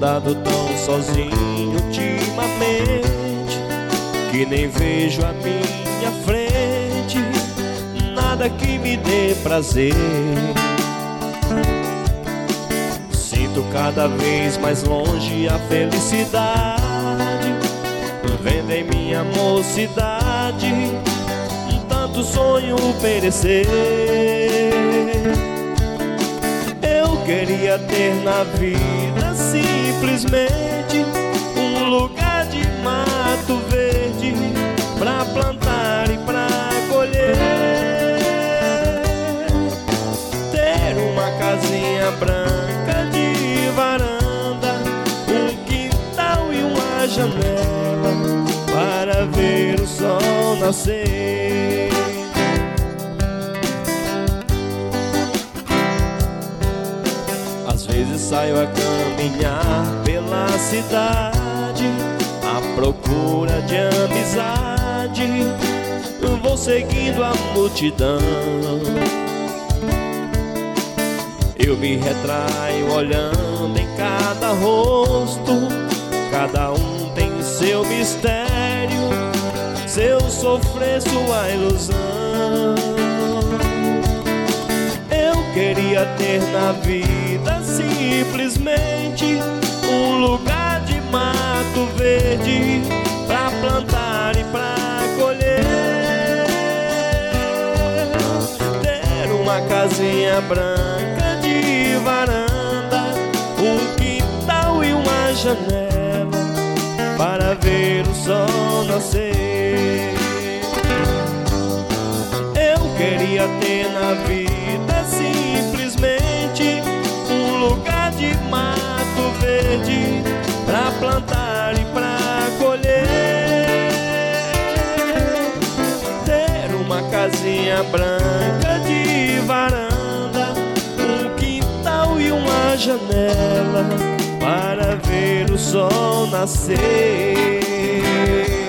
andado tão sozinho ultimamente, que nem vejo à minha frente nada que me dê prazer. Sinto cada vez mais longe a felicidade, vendo em minha mocidade tanto sonho perecer. Eu queria ter na vida simplesmente um lugar de mato verde pra plantar e pra colher, ter uma casinha branca de varanda, um quintal e uma janela para ver o sol nascer. Às vezes saio a caminhar pela cidade à procura de amizade, vou seguindo a multidão. Eu me retraio olhando em cada rosto, cada um tem seu mistério, seu sofrer, sua ilusão. Eu queria ter na vida simplesmente um lugar de mato verde pra plantar e pra colher, ter uma casinha branca de varanda, um quintal e uma janela para ver o sol nascer. Eu queria ter na vida simplesmente um lugar de mato verde pra plantar e pra colher, ter uma casinha branca de varanda, um quintal e uma janela para ver o sol nascer.